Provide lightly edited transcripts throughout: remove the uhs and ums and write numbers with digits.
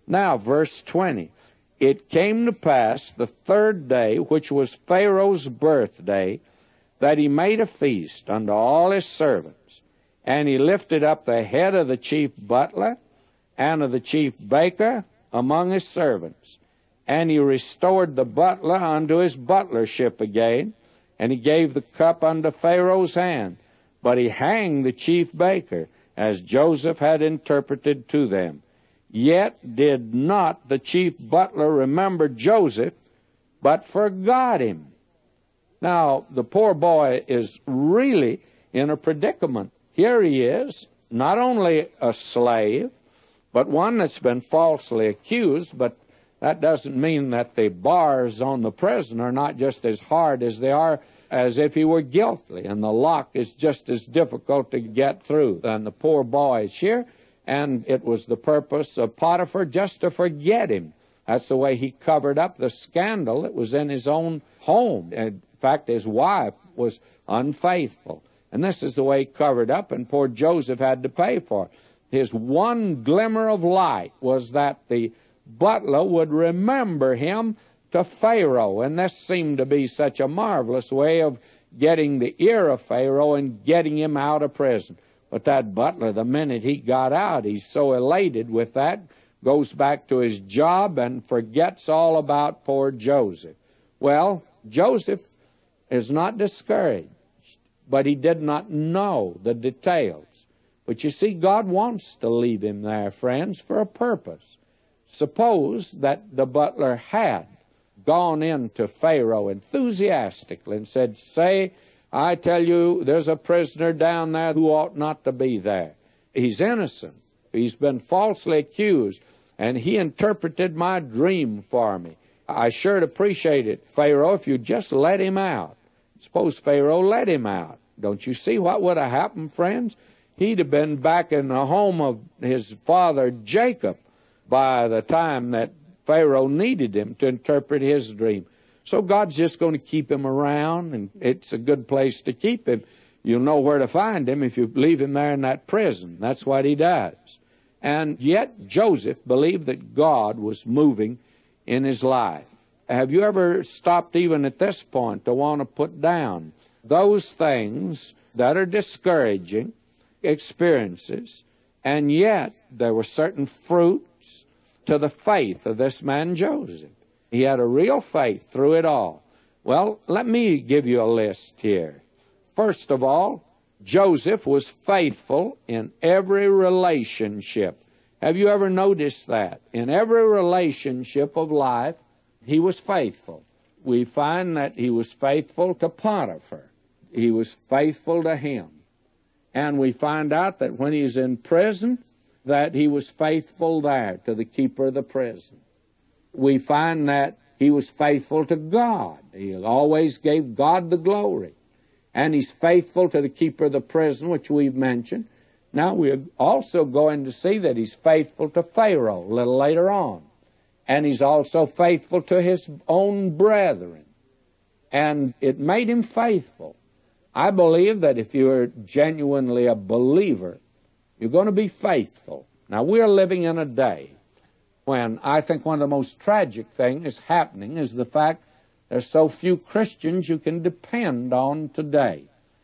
Now, verse 20. It came to pass the third day, which was Pharaoh's birthday, that he made a feast unto all his servants. And he lifted up the head of the chief butler and of the chief baker among his servants. And he restored the butler unto his butlership again, and he gave the cup unto Pharaoh's hand. But he hanged the chief baker, as Joseph had interpreted to them. Yet did not the chief butler remember Joseph, but forgot him. Now, the poor boy is really in a predicament. Here he is, not only a slave, but one that's been falsely accused, but that doesn't mean that the bars on the prison are not just as hard as they are as if he were guilty, and the lock is just as difficult to get through. And the poor boy is here, and it was the purpose of Potiphar just to forget him. That's the way he covered up the scandal that was in his own home. In fact, his wife was unfaithful. And this is the way he covered up, and poor Joseph had to pay for it. His one glimmer of light was that the butler would remember him to Pharaoh. And this seemed to be such a marvelous way of getting the ear of Pharaoh and getting him out of prison. But that butler, the minute he got out, he's so elated with that, goes back to his job and forgets all about poor Joseph. Well, Joseph is not discouraged, but he did not know the details. But you see, God wants to leave him there, friends, for a purpose. Suppose that the butler had gone in to Pharaoh enthusiastically and said, "Say, I tell you, there's a prisoner down there who ought not to be there. He's innocent. He's been falsely accused, and he interpreted my dream for me. I sure appreciate it, Pharaoh, if you just let him out." Suppose Pharaoh let him out. Don't you see what would have happened, friends? He'd have been back in the home of his father Jacob by the time that Pharaoh needed him to interpret his dream. So God's just going to keep him around, and it's a good place to keep him. You'll know where to find him if you leave him there in that prison. That's what he does. And yet Joseph believed that God was moving in his life. Have you ever stopped even at this point to want to put down those things that are discouraging experiences, and yet there were certain fruits to the faith of this man Joseph? He had a real faith through it all. Well, let me give you a list here. First of all, Joseph was faithful in every relationship. Have you ever noticed that? In every relationship of life, he was faithful. We find that he was faithful to Potiphar. He was faithful to him. And we find out that when he's in prison, that he was faithful there to the keeper of the prison. We find that he was faithful to God. He always gave God the glory. And he's faithful to the keeper of the prison, which we've mentioned. Now we're also going to see that he's faithful to Pharaoh a little later on. And he's also faithful to his own brethren. And it made him faithful. I believe that if you're genuinely a believer, you're going to be faithful. Now, we're living in a day when I think one of the most tragic things happening is the fact there's so few Christians you can depend on today.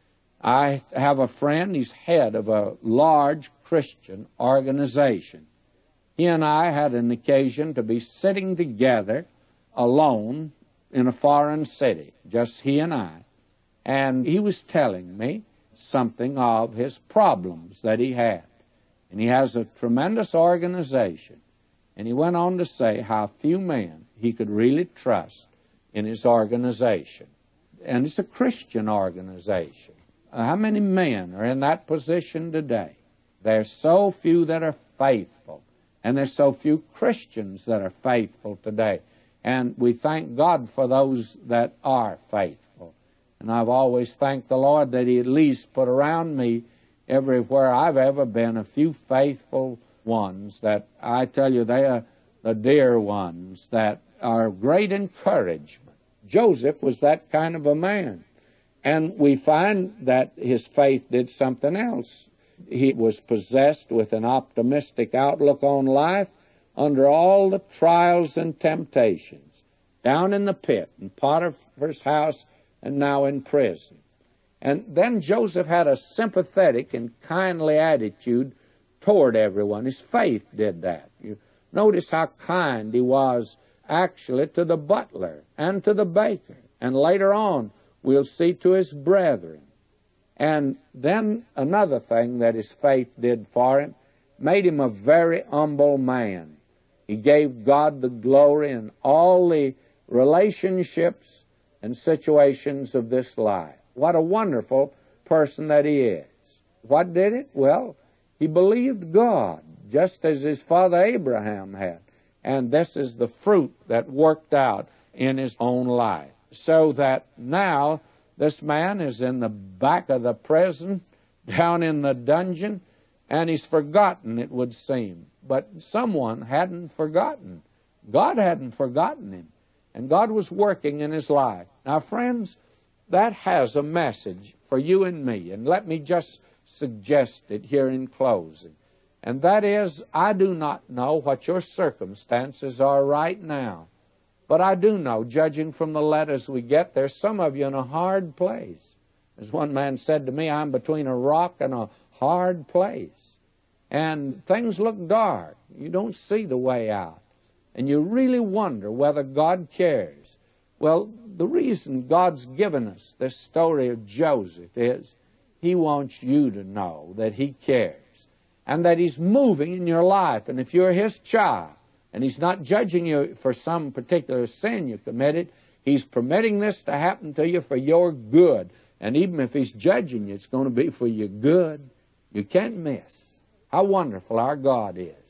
I have a friend, he's head of a large Christian organization. He and I had an occasion to be sitting together alone in a foreign city, just he and I. And he was telling me something of his problems that he had. And he has a tremendous organization. And he went on to say how few men he could really trust in his organization. And it's a Christian organization. How many men are in that position today? There's so few that are faithful. And there's so few Christians that are faithful today. And we thank God for those that are faithful. And I've always thanked the Lord that he at least put around me everywhere I've ever been a few faithful ones that I tell you they are the dear ones that are great encouragement. Joseph was that kind of a man. And we find that his faith did something else. He was possessed with an optimistic outlook on life, under all the trials and temptations, down in the pit, in Potiphar's house, and now in prison. And then Joseph had a sympathetic and kindly attitude toward everyone. His faith did that. You notice how kind he was actually to the butler and to the baker. And later on, we'll see to his brethren. And then another thing that his faith did for him, made him a very humble man. He gave God the glory in all the relationships and situations of this life. What a wonderful person that he is. What did it? Well, he believed God, just as his father Abraham had. And this is the fruit that worked out in his own life. So that now this man is in the back of the prison, down in the dungeon, and he's forgotten, it would seem. But someone hadn't forgotten. God hadn't forgotten him. And God was working in his life. Now, friends, that has a message for you and me. And let me just suggest it here in closing. And that is, I do not know what your circumstances are right now. But I do know, judging from the letters we get, there's some of you in a hard place. As one man said to me, I'm between a rock and a hard place. And things look dark. You don't see the way out. And you really wonder whether God cares. Well, the reason God's given us this story of Joseph is He wants you to know that He cares and that He's moving in your life. And if you're His child and He's not judging you for some particular sin you committed, He's permitting this to happen to you for your good. And even if He's judging you, it's going to be for your good. You can't miss how wonderful our God is.